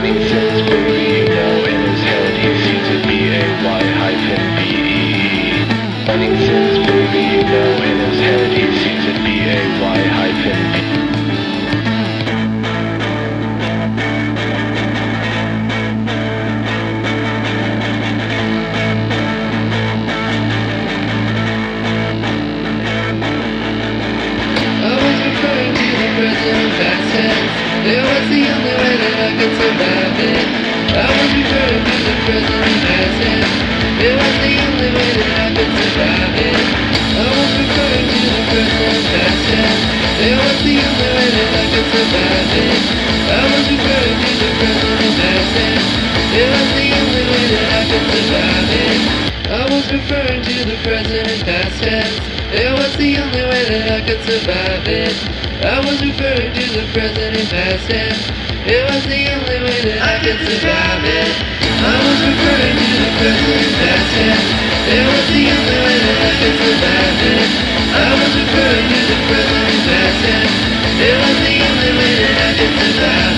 Sainsbury, you know, in his head he sees a B-A-Y-hyphen-B-E-E. Running Sainsbury, you know, in his head he sees a B-A-Y-hyphen-B-E-E. It was the only way that I could survive it. I was referring to the present and past tense. It was the only way that I could survive it. I was referring to the present and past tense. It was the only way that I could survive it. I was referring to the present and past tense. It was the only way that I could survive it. I was referring to the present and past tense. It was the only way that I could survive it. I was referring to the present and past tense. It was the only way that I could survive it. I was referring to the present and past tense. It was the only way that I could survive it. I was referring to the present and past tense. It was the only way that I could survive it.